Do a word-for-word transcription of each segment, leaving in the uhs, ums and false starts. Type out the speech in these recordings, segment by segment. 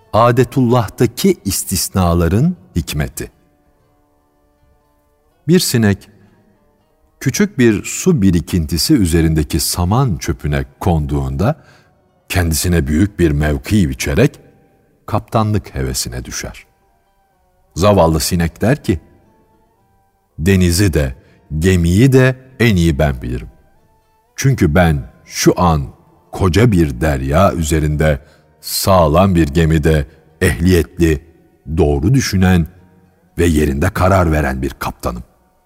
Adetullah'taki istisnaların hikmeti. Bir sinek, küçük bir su birikintisi üzerindeki saman çöpüne konduğunda, kendisine büyük bir mevki biçerek, kaptanlık hevesine düşer. Zavallı sinek der ki, denizi de, gemiyi de en iyi ben bilirim. Çünkü ben şu an koca bir derya üzerinde, sağlam bir gemide ehliyetli, doğru düşünen ve yerinde karar veren bir kaptanım.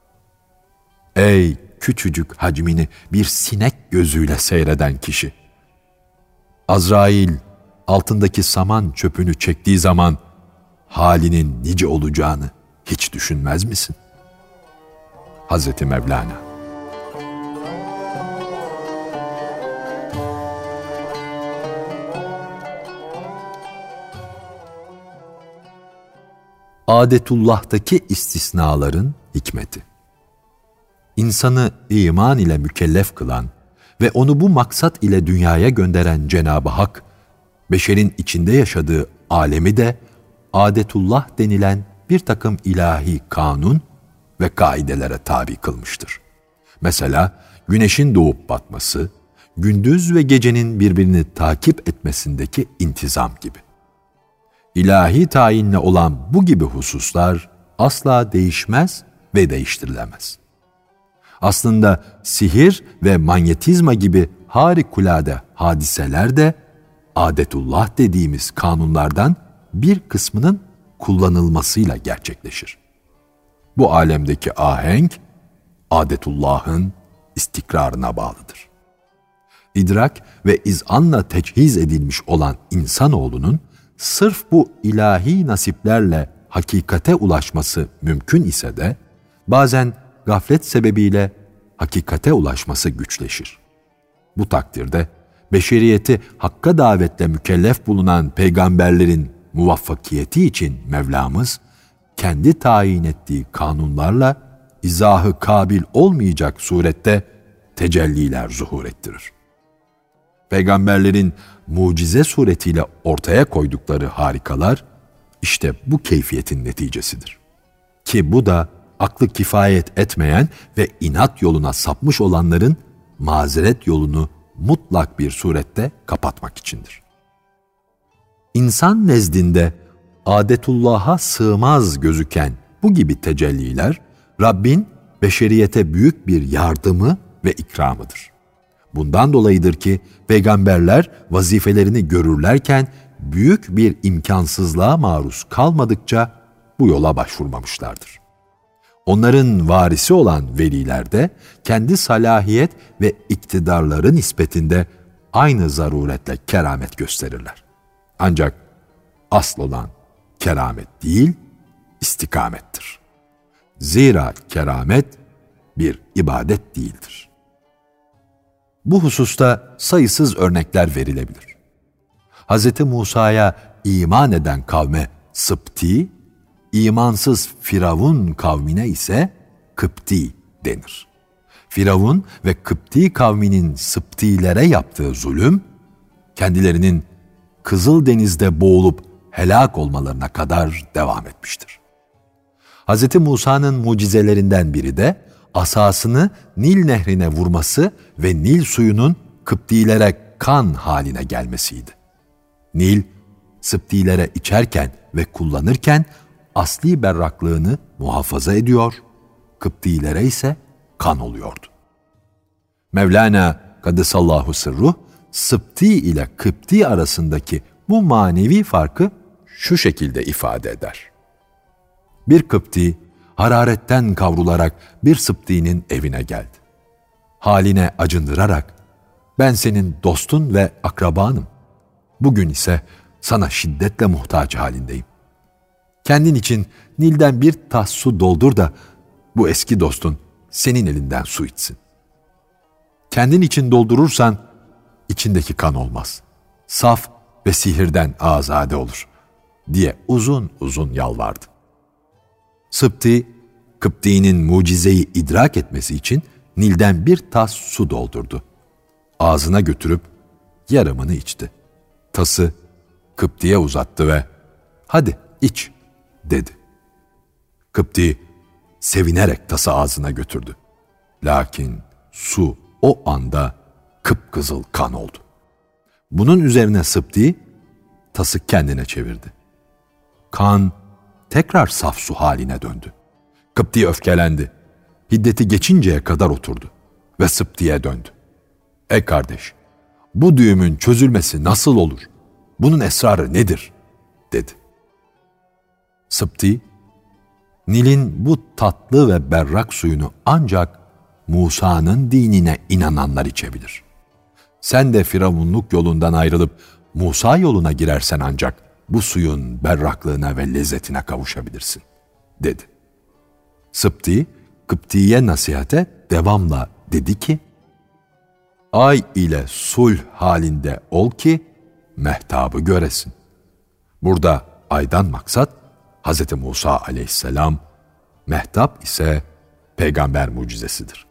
Ey küçücük hacmini bir sinek gözüyle seyreden kişi! Azrail altındaki saman çöpünü çektiği zaman halinin nice olacağını hiç düşünmez misin? Hazreti Mevlana. Adetullah'taki istisnaların hikmeti. İnsanı iman ile mükellef kılan ve onu bu maksat ile dünyaya gönderen Cenab-ı Hak, beşerin içinde yaşadığı alemi de adetullah denilen bir takım ilahi kanun ve kaidelere tabi kılmıştır. Mesela güneşin doğup batması, gündüz ve gecenin birbirini takip etmesindeki intizam gibi. İlahi tayinle olan bu gibi hususlar asla değişmez ve değiştirilemez. Aslında sihir ve manyetizma gibi harikulade hadiseler de adetullah dediğimiz kanunlardan bir kısmının kullanılmasıyla gerçekleşir. Bu alemdeki ahenk, adetullahın istikrarına bağlıdır. İdrak ve izanla teçhiz edilmiş olan insanoğlunun, sırf bu ilahi nasiplerle hakikate ulaşması mümkün ise de, bazen gaflet sebebiyle hakikate ulaşması güçleşir. Bu takdirde, beşeriyeti hakka davetle mükellef bulunan peygamberlerin muvaffakiyeti için Mevlamız, kendi tayin ettiği kanunlarla izahı kabil olmayacak surette tecelliler zuhur ettirir. Peygamberlerin mucize suretiyle ortaya koydukları harikalar, işte bu keyfiyetin neticesidir. Ki bu da aklı kifayet etmeyen ve inat yoluna sapmış olanların mazeret yolunu mutlak bir surette kapatmak içindir. İnsan nezdinde adetullah'a sığmaz gözüken bu gibi tecelliler, Rabbin beşeriyete büyük bir yardımı ve ikramıdır. Bundan dolayıdır ki peygamberler vazifelerini görürlerken büyük bir imkansızlığa maruz kalmadıkça bu yola başvurmamışlardır. Onların varisi olan veliler de kendi salahiyet ve iktidarları nispetinde aynı zaruretle keramet gösterirler. Ancak asıl olan keramet değil, istikamettir. Zira keramet bir ibadet değildir. Bu hususta sayısız örnekler verilebilir. Hz. Musa'ya iman eden kavme Sıpti, imansız Firavun kavmine ise Kıpti denir. Firavun ve Kıpti kavminin Sıptilere yaptığı zulüm, kendilerinin Kızıldeniz'de boğulup helak olmalarına kadar devam etmiştir. Hz. Musa'nın mucizelerinden biri de asasını Nil nehrine vurması ve Nil suyunun Kıptilere kan haline gelmesiydi. Nil, Sıptilere içerken ve kullanırken asli berraklığını muhafaza ediyor, Kıptilere ise kan oluyordu. Mevlana Kaddesallahu sırruh, Sıpti ile Kıpti arasındaki bu manevi farkı şu şekilde ifade eder. Bir Kıpti, hararetten kavrularak bir Sıpti'nin evine geldi. Haline acındırarak, ben senin dostun ve akrabanım. Bugün ise sana şiddetle muhtaç halindeyim. Kendin için Nil'den bir tas su doldur da bu eski dostun senin elinden su içsin. Kendin için doldurursan içindeki kan olmaz. Saf ve sihirden azade olur diye uzun uzun yalvardı. Sıpti, Kıpti'nin mucizeyi idrak etmesi için Nil'den bir tas su doldurdu. Ağzına götürüp yarımını içti. Tası Kıpti'ye uzattı ve Hadi iç dedi. Kıpti sevinerek tası ağzına götürdü. Lakin su o anda kıpkızıl kan oldu. Bunun üzerine Sıbti tası kendine çevirdi. Kan tekrar saf su haline döndü. Kıpti öfkelendi. Hiddeti geçinceye kadar oturdu ve Sıbti'ye döndü. Ey kardeş, bu düğümün çözülmesi nasıl olur? Bunun esrarı nedir? Dedi. Sıbti, Nil'in bu tatlı ve berrak suyunu ancak Musa'nın dinine inananlar içebilir. Sen de Firavunluk yolundan ayrılıp Musa yoluna girersen ancak bu suyun berraklığına ve lezzetine kavuşabilirsin, dedi. Sıbti, Kıpti'ye nasihate devamla dedi ki, ay ile sulh halinde ol ki mehtabı göresin. Burada aydan maksat Hz. Musa aleyhisselam, mehtap ise peygamber mucizesidir.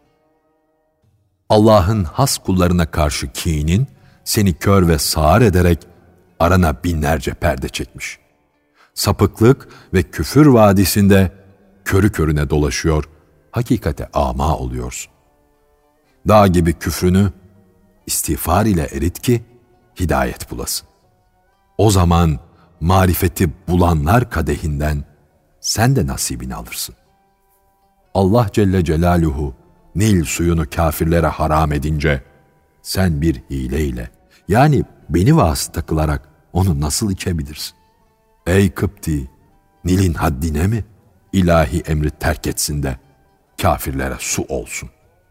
Allah'ın has kullarına karşı kinin seni kör ve sağır ederek arana binlerce perde çekmiş. Sapıklık ve küfür vadisinde körü körüne dolaşıyor, hakikate ama oluyorsun. Dağ gibi küfrünü istiğfar ile erit ki hidayet bulasın. O zaman marifeti bulanlar kadehinden sen de nasibini alırsın. Allah Celle Celaluhu Nil suyunu kafirlere haram edince sen bir hileyle, yani beni vasıta kılarak onu nasıl içebilirsin? Ey Kıpti, Nil'in haddine mi ilahi emri terk etsin de kafirlere su olsun?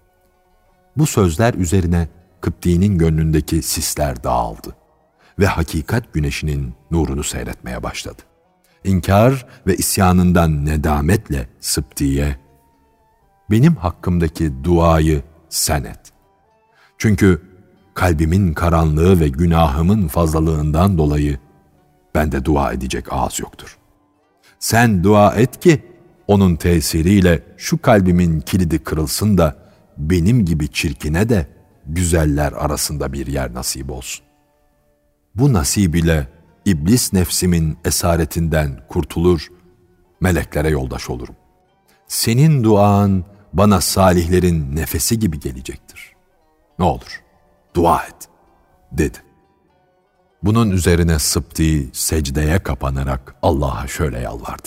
Bu sözler üzerine Kıpti'nin gönlündeki sisler dağıldı ve hakikat güneşinin nurunu seyretmeye başladı. İnkar ve isyanından nedametle Sıbti'ye, benim hakkımdaki duayı sen et. Çünkü kalbimin karanlığı ve günahımın fazlalığından dolayı bende dua edecek ağız yoktur. Sen dua et ki onun tesiriyle şu kalbimin kilidi kırılsın da benim gibi çirkine de güzeller arasında bir yer nasip olsun. Bu nasib ile iblis nefsimin esaretinden kurtulur, meleklere yoldaş olurum. Senin duan bana salihlerin nefesi gibi gelecektir. Ne olur, dua et, dedi. Bunun üzerine Sıbti secdeye kapanarak Allah'a şöyle yalvardı.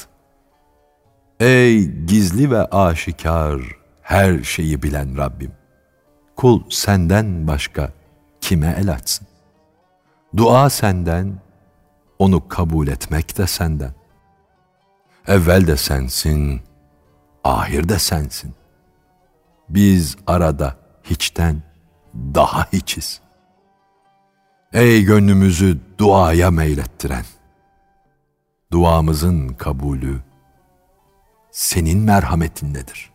Ey gizli ve aşikar, her şeyi bilen Rabbim! Kul senden başka kime el açsın? Dua senden, onu kabul etmek de senden. Evvel de sensin, ahir de sensin. Biz arada hiçten daha hiçiz. Ey gönlümüzü duaya meylettiren! Duamızın kabulü senin merhametindedir.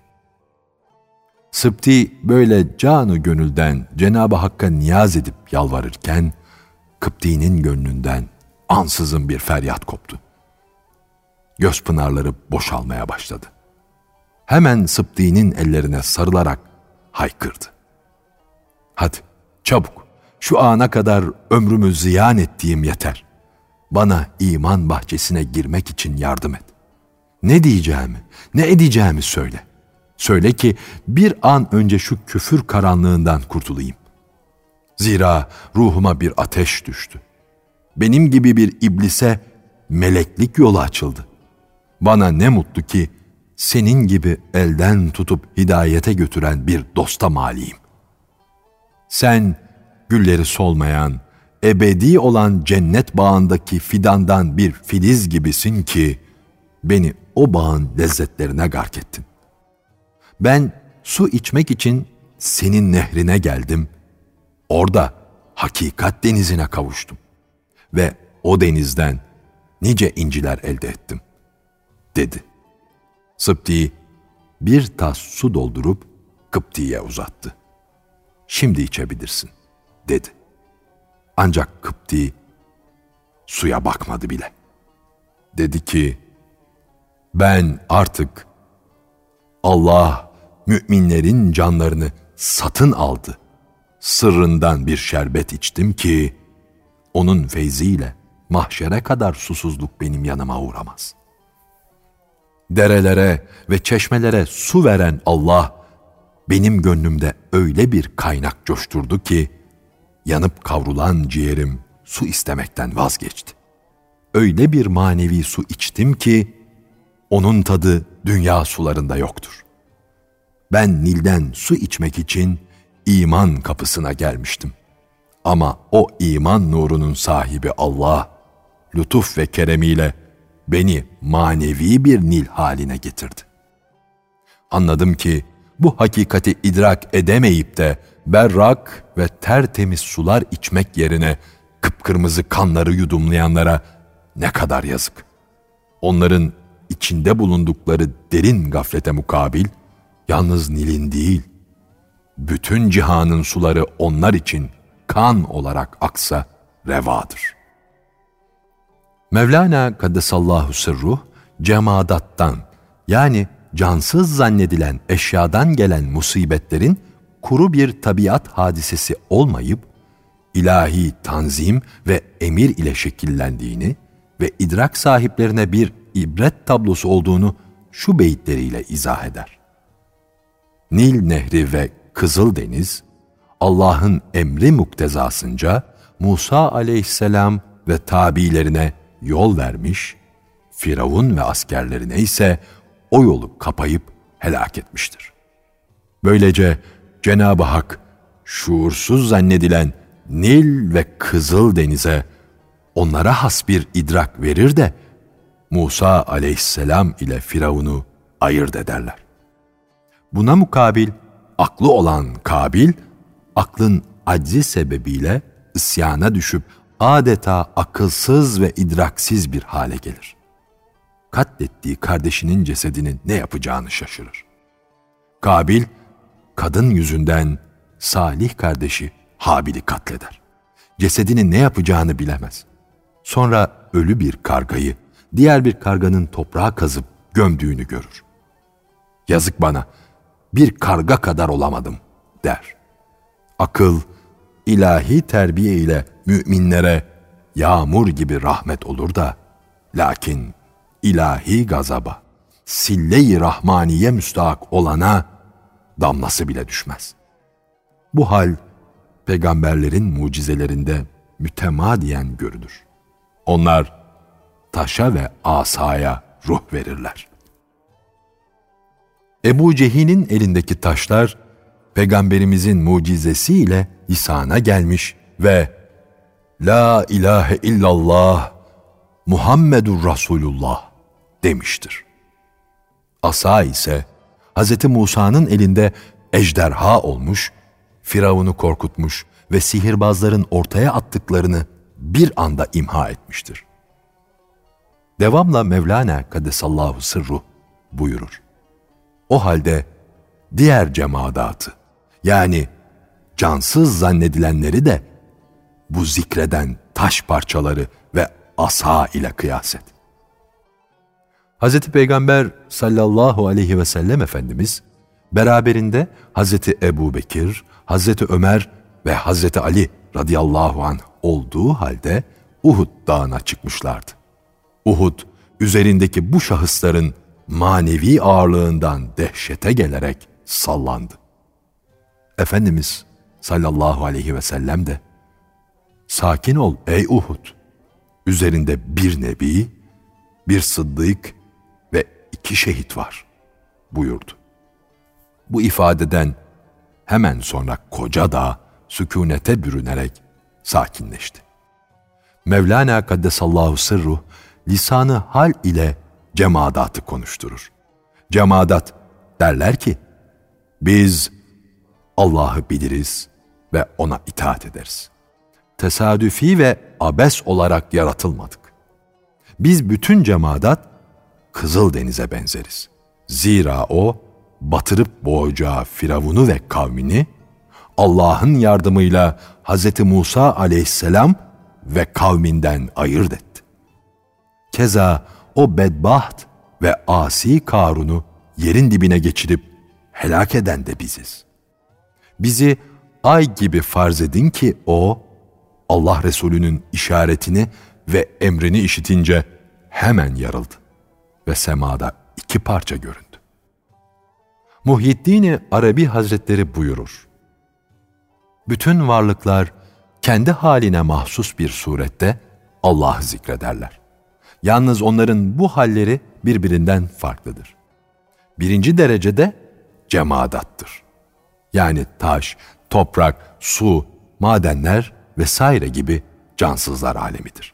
Sıbti böyle canı gönülden Cenab-ı Hakk'a niyaz edip yalvarırken, Kıpti'nin gönlünden ansızın bir feryat koptu. Göz pınarları boşalmaya başladı. Hemen Sıbti'nin ellerine sarılarak haykırdı. Hadi çabuk, şu ana kadar ömrümü ziyan ettiğim yeter. Bana iman bahçesine girmek için yardım et. Ne diyeceğimi, ne edeceğimi söyle. Söyle ki bir an önce şu küfür karanlığından kurtulayım. Zira ruhuma bir ateş düştü. Benim gibi bir iblise meleklik yolu açıldı. Bana ne mutlu ki senin gibi elden tutup hidayete götüren bir dosta maliyim. Sen gülleri solmayan, ebedi olan cennet bağındaki fidandan bir filiz gibisin ki beni o bağın lezzetlerine gark ettin. Ben su içmek için senin nehrine geldim. Orada hakikat denizine kavuştum. Ve o denizden nice inciler elde ettim, dedi. Sıbti bir tas su doldurup Kıpti'ye uzattı. Şimdi içebilirsin, dedi. Ancak Kıpti suya bakmadı bile. Dedi ki, ben artık Allah müminlerin canlarını satın aldı. Sırrından bir şerbet içtim ki onun feyziyle mahşere kadar susuzluk benim yanıma uğramaz. Derelere ve çeşmelere su veren Allah, benim gönlümde öyle bir kaynak coşturdu ki, yanıp kavrulan ciğerim su istemekten vazgeçti. Öyle bir manevi su içtim ki, onun tadı dünya sularında yoktur. Ben Nil'den su içmek için iman kapısına gelmiştim. Ama o iman nurunun sahibi Allah, lütuf ve keremiyle beni manevi bir Nil haline getirdi. Anladım ki bu hakikati idrak edemeyip de berrak ve tertemiz sular içmek yerine kıpkırmızı kanları yudumlayanlara ne kadar yazık. Onların içinde bulundukları derin gaflete mukabil, yalnız Nil'in değil, bütün cihanın suları onlar için kan olarak aksa revadır. Mevlana Kaddesallahu sırruh, cemadattan yani cansız zannedilen eşyadan gelen musibetlerin kuru bir tabiat hadisesi olmayıp, ilahi tanzim ve emir ile şekillendiğini ve idrak sahiplerine bir ibret tablosu olduğunu şu beyitleriyle izah eder. Nil Nehri ve Kızıldeniz, Allah'ın emri muktezasınca Musa aleyhisselam ve tabilerine yol vermiş, Firavun ve askerlerine ise o yolu kapayıp helak etmiştir. Böylece Cenab-ı Hak, şuursuz zannedilen Nil ve Kızıldeniz'e onlara has bir idrak verir de, Musa aleyhisselam ile Firavun'u ayırt ederler. Buna mukabil, aklı olan Kabil, aklın aczi sebebiyle isyana düşüp adeta akılsız ve idraksiz bir hale gelir. Katlettiği kardeşinin cesedinin ne yapacağını şaşırır. Kabil, kadın yüzünden salih kardeşi Habil'i katleder. Cesedinin ne yapacağını bilemez. Sonra ölü bir kargayı, diğer bir karganın toprağa kazıp gömdüğünü görür. Yazık bana, bir karga kadar olamadım der. Akıl, ilahi terbiye ile müminlere yağmur gibi rahmet olur da, lakin ilahi gazaba, sille-i rahmaniye müstahak olana damlası bile düşmez. Bu hal, peygamberlerin mucizelerinde mütemadiyen görülür. Onlar taşa ve asaya ruh verirler. Ebu Cehil'in elindeki taşlar, Peygamberimizin mucizesiyle lisana gelmiş ve La ilahe illallah Muhammedur Resulullah demiştir. Asa ise Hz. Musa'nın elinde ejderha olmuş, Firavun'u korkutmuş ve sihirbazların ortaya attıklarını bir anda imha etmiştir. Devamla Mevlana Kaddesallahu sırruh buyurur. O halde diğer cemaatı, yani cansız zannedilenleri de bu zikreden taş parçaları ve asa ile kıyas et. Hz. Peygamber sallallahu aleyhi ve sellem Efendimiz, beraberinde Hz. Ebu Bekir, Hz. Ömer ve Hz. Ali radıyallahu anh olduğu halde Uhud dağına çıkmışlardı. Uhud, üzerindeki bu şahısların manevi ağırlığından dehşete gelerek sallandı. Efendimiz sallallahu aleyhi ve sellem de, sakin ol ey Uhud, üzerinde bir nebi, bir sıddık ve iki şehit var buyurdu. Bu ifadeden hemen sonra koca dağ sükûnete bürünerek sakinleşti. Mevlana Kaddesallahu sırruh, lisanı hal ile cemaatı konuşturur. Cemaat derler ki, biz Allah'ı biliriz ve ona itaat ederiz. Tesadüfi ve abes olarak yaratılmadık. Biz bütün cemaat Kızıldeniz'e benzeriz. Zira o, batırıp boğacağı Firavun'u ve kavmini, Allah'ın yardımıyla Hz. Musa aleyhisselam ve kavminden ayırt etti. Keza o bedbaht ve asi Karun'u yerin dibine geçirip helak eden de biziz. Bizi ay gibi farz edin ki o, Allah Resulü'nün işaretini ve emrini işitince hemen yarıldı ve semada iki parça göründü. Muhyiddin Arabi Hazretleri buyurur: bütün varlıklar kendi haline mahsus bir surette Allah'ı zikrederler. Yalnız onların bu halleri birbirinden farklıdır. Birinci derecede cemadattır. Yani taş, toprak, su, madenler vesaire gibi cansızlar alemidir.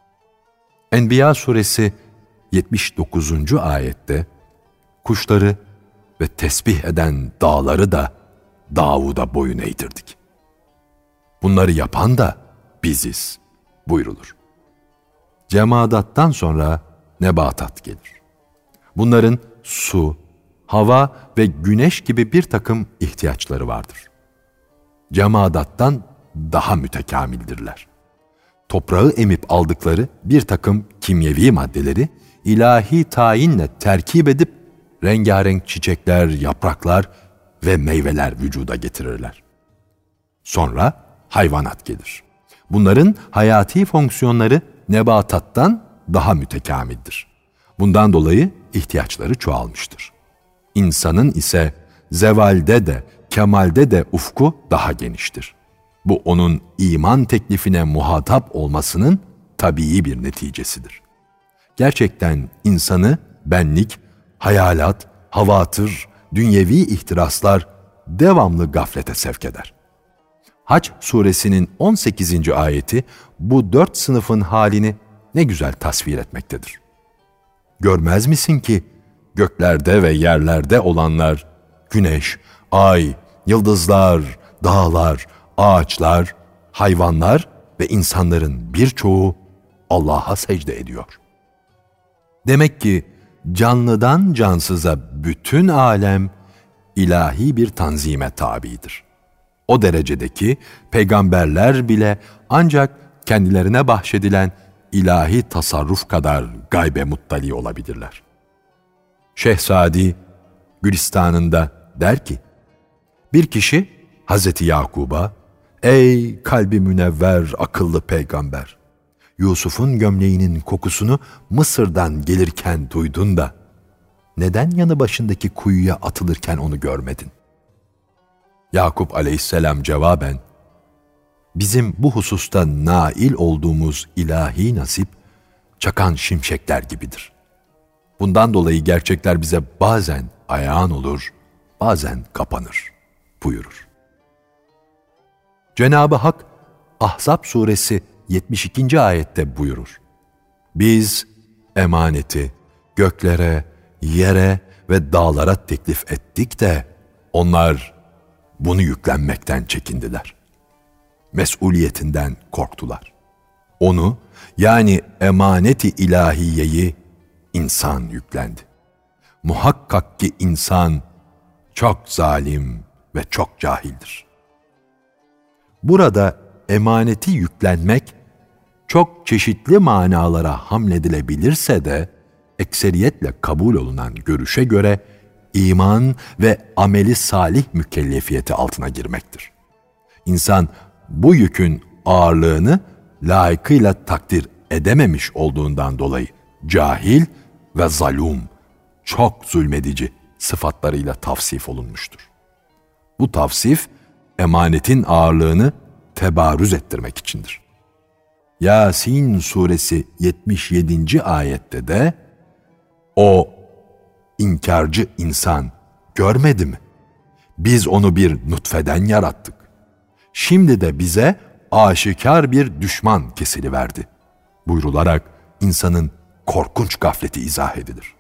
Enbiya suresi yetmiş dokuzuncu ayette kuşları ve tesbih eden dağları da Davud'a boyun eğdirdik. Bunları yapan da biziz buyrulur. Cemadattan sonra nebatat gelir. Bunların su, hava ve güneş gibi bir takım ihtiyaçları vardır. Cemadattan daha mütekamildirler. Toprağı emip aldıkları bir takım kimyevi maddeleri ilahi tayinle terkip edip rengarenk çiçekler, yapraklar ve meyveler vücuda getirirler. Sonra hayvanat gelir. Bunların hayati fonksiyonları nebatattan daha mütekamildir. Bundan dolayı ihtiyaçları çoğalmıştır. İnsanın ise zevalde de, kemalde de ufku daha geniştir. Bu onun iman teklifine muhatap olmasının tabii bir neticesidir. Gerçekten insanı benlik, hayalat, havatır, dünyevi ihtiraslar devamlı gaflete sevk eder. Hac suresinin on sekizinci ayeti bu dört sınıfın halini ne güzel tasvir etmektedir. Görmez misin ki göklerde ve yerlerde olanlar, güneş, ay, yıldızlar, dağlar, ağaçlar, hayvanlar ve insanların birçoğu Allah'a secde ediyor. Demek ki canlıdan cansıza bütün alem ilahi bir tanzime tabidir. O derecedeki peygamberler bile ancak kendilerine bahşedilen ilahi tasarruf kadar gaybe muttali olabilirler. Şehzadi Gülistan'ında der ki, bir kişi Hazreti Yakub'a, ''Ey kalbi münevver akıllı peygamber, Yusuf'un gömleğinin kokusunu Mısır'dan gelirken duydun da, neden yanı başındaki kuyuya atılırken onu görmedin?'' Yakup aleyhisselam cevaben, bizim bu hususta nail olduğumuz ilahi nasip, çakan şimşekler gibidir. Bundan dolayı gerçekler bize bazen ayağın olur, bazen kapanır buyurur. Cenab-ı Hak Ahzab suresi yetmiş ikinci ayette buyurur. Biz emaneti göklere, yere ve dağlara teklif ettik de onlar bunu yüklenmekten çekindiler. Mesuliyetinden korktular. Onu yani emaneti ilahiyeyi insan yüklendi. Muhakkak ki insan çok zalim ve çok cahildir. Burada emaneti yüklenmek çok çeşitli manalara hamledilebilirse de ekseriyetle kabul olunan görüşe göre iman ve ameli salih mükellefiyeti altına girmektir. İnsan bu yükün ağırlığını layıkıyla takdir edememiş olduğundan dolayı cahil ve zalum, çok zulmedici sıfatlarıyla tavsif olunmuştur. Bu tavsif, emanetin ağırlığını tebarüz ettirmek içindir. Yasin suresi yetmiş yedinci ayette de, o inkarcı insan görmedi mi? Biz onu bir nutfeden yarattık. Şimdi de bize aşikar bir düşman kesiliverdi buyrularak insanın korkunç gafleti izah edilir.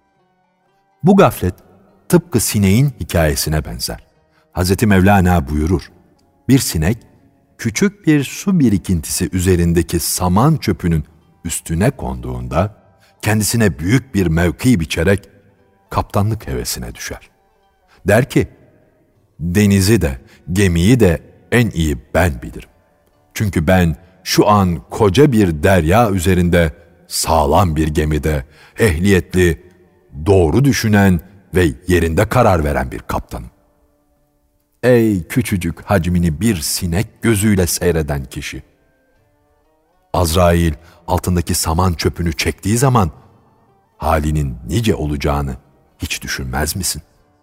Bu gaflet tıpkı sineğin hikayesine benzer. Hazreti Mevlana buyurur, bir sinek küçük bir su birikintisi üzerindeki saman çöpünün üstüne konduğunda kendisine büyük bir mevki biçerek kaptanlık hevesine düşer. Der ki, denizi de gemiyi de en iyi ben bilirim. Çünkü ben şu an koca bir derya üzerinde sağlam bir gemide ehliyetli, doğru düşünen ve yerinde karar veren bir kaptanım. Ey küçücük hacmini bir sinek gözüyle seyreden kişi! Azrail altındaki saman çöpünü çektiği zaman halinin nice olacağını hiç düşünmez misin?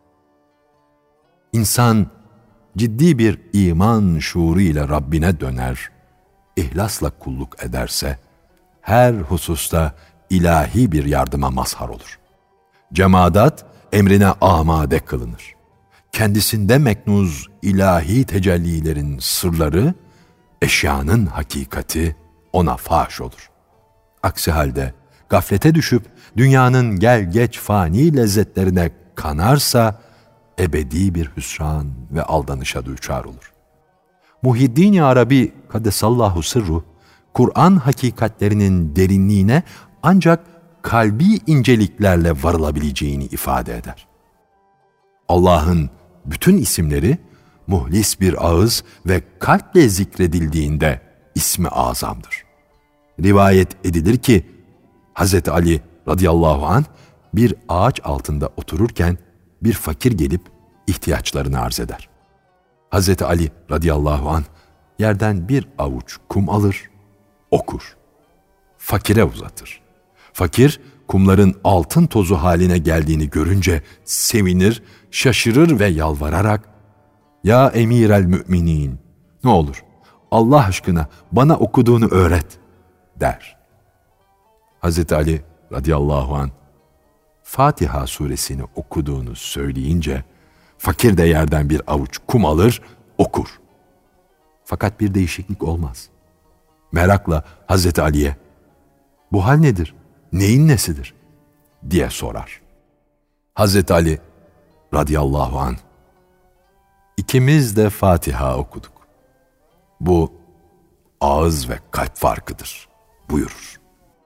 İnsan ciddi bir iman şuuru ile Rabbine döner, ihlasla kulluk ederse her hususta ilahi bir yardıma mazhar olur. Cemaat emrine amade kılınır. Kendisinde meknuz ilahi tecellilerin sırları, eşyanın hakikati ona faş olur. Aksi halde gaflete düşüp dünyanın gel geç fani lezzetlerine kanarsa ebedi bir hüsran ve aldanışa düçar olur. Muhiddin-i Arabi Kaddesallahu sırru, Kur'an hakikatlerinin derinliğine ancak kalbi inceliklerle varılabileceğini ifade eder. Allah'ın bütün isimleri muhlis bir ağız ve kalple zikredildiğinde ismi azamdır. Rivayet edilir ki Hazreti Ali radıyallahu anh bir ağaç altında otururken bir fakir gelip ihtiyaçlarını arz eder. Hazreti Ali radıyallahu anh yerden bir avuç kum alır, okur. Fakire uzatır. Fakir kumların altın tozu haline geldiğini görünce sevinir, şaşırır ve yalvararak "Ya emirel müminin, ne olur Allah aşkına bana okuduğunu öğret" der. Hazreti Ali radıyallahu anh Fatiha suresini okuduğunu söyleyince fakir de yerden bir avuç kum alır, okur. Fakat bir değişiklik olmaz. Merakla Hazreti Ali'ye "Bu hal nedir? Neyin nesidir?" diye sorar. Hazreti Ali radıyallahu anh "İkimiz de Fatiha okuduk. Bu ağız ve kalp farkıdır" buyurur.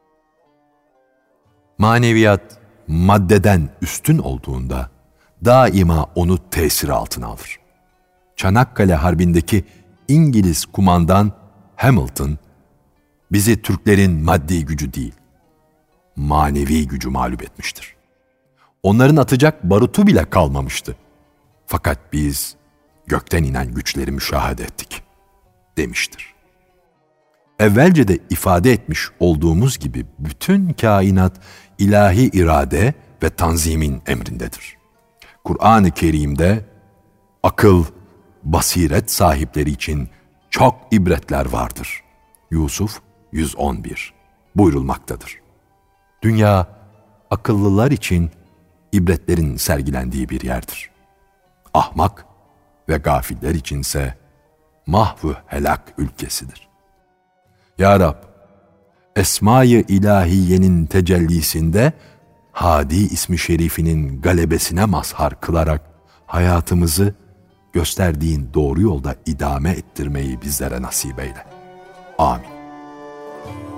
Maneviyat maddeden üstün olduğunda daima onu tesiri altına alır. Çanakkale Harbi'ndeki İngiliz kumandan Hamilton, bizi Türklerin maddi gücü değil, manevi gücü mağlup etmiştir. Onların atacak barutu bile kalmamıştı. Fakat biz gökten inen güçleri müşahede ettik, demiştir. Evvelce de ifade etmiş olduğumuz gibi bütün kainat ilahi irade ve tanzimin emrindedir. Kur'an-ı Kerim'de akıl, basiret sahipleri için çok ibretler vardır. Yusuf yüz on bir buyurulmaktadır. Dünya, akıllılar için ibretlerin sergilendiği bir yerdir. Ahmak ve gafiller içinse mahvu helak ülkesidir. Ya Rab, Esma-i İlahiye'nin tecellisinde Hadi ismi şerifinin galebesine mazhar kılarak hayatımızı gösterdiğin doğru yolda idame ettirmeyi bizlere nasip eyle. Amin.